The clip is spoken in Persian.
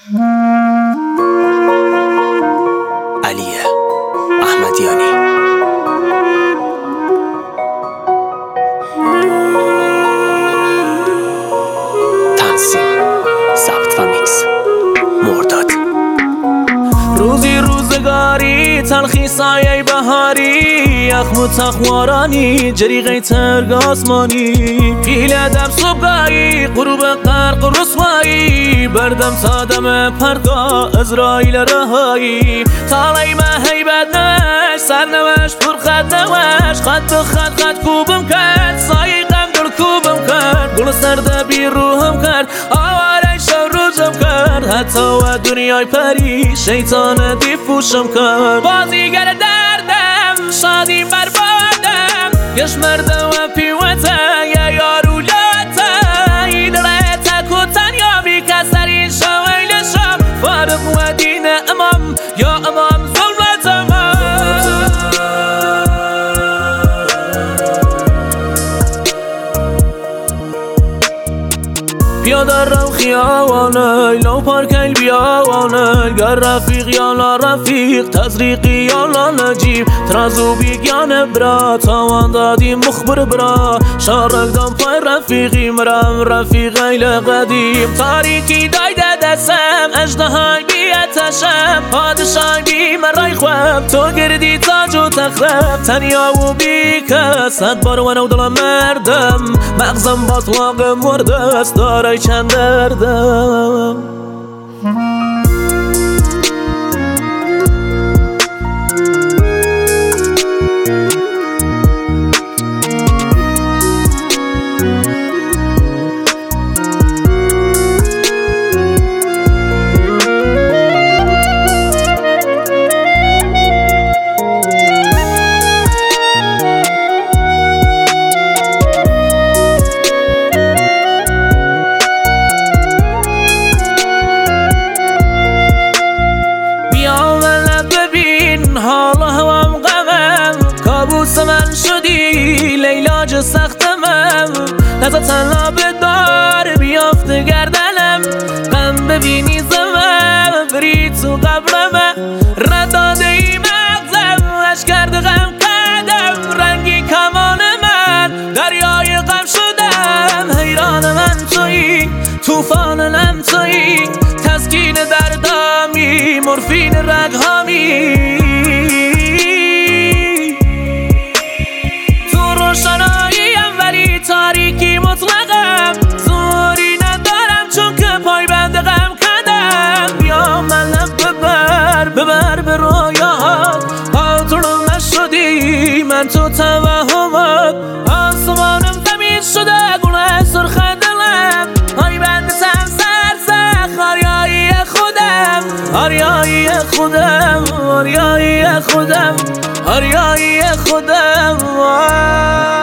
علی احمدیانی. تنظیم، ضبط و میکس مرداد. روزی روزگاری تلخی سایه بهاری، یخم و تخمارانی جریقه ترگ آسمانی، پیل دم صبحایی غروب غرق رسوایی، بردم سادم پرگاه ازرائیل رهایی، تالی ما هیبت نوش سرنوش پر خط نوش، خط به خط کوبم کرد سایی غم دل کوبم کرد، گل سرده بی روحم کرد آواره شب روزم کرد، حتی و دنیای پری شیطان دیفوشم کرد، بازیگر دردم شادی بربادم، یش مرده و پیوته یا یارولاته، ایدره تک و تنیا بی کسری شویلشم، فارق و دین امام یا امام ظلمت پیاده رو خیابانه لو پارکیل بیابانه، گر رفیق یا لا رفیق تزریقی یا لا نجیب، ترازو بیگانه برا تاوان دادی مخبر برا، شارک دام پای رفیقی مرم رفیق ایل قدیم، تاریکی دایده دستم اجدهای بیاتشم، پادشای بی مرای خواب تو گردی تاج و تخرب، تنیا و بی کس صد بار و نو دلم مردم، مغزم باطلاق مرده است داره چند دردم. حالا هوام غمم کابوس من شدی لیلاج سختمم، نزا تنها به دار بیافته گردنم، غم ببینی زمم بری تو قبرم، رداده ای مغزم اش کرده غم کردم، رنگی کمان من دریای غم شدم، حیران من تویی توفان نم تویی، تسکین دردامی مورفین رگهامی، تاریکی مطلقم زوری ندارم چون که پای بند غم کردم، بیا منم ببر به رویات، آتونم نشدی من تو توهمات، آسمانم زمین شده گونه سرخ دلم، پای بند سم سرسخ آریایی خودم، آریایی خودم، آریایی خودم، آریایی خودم.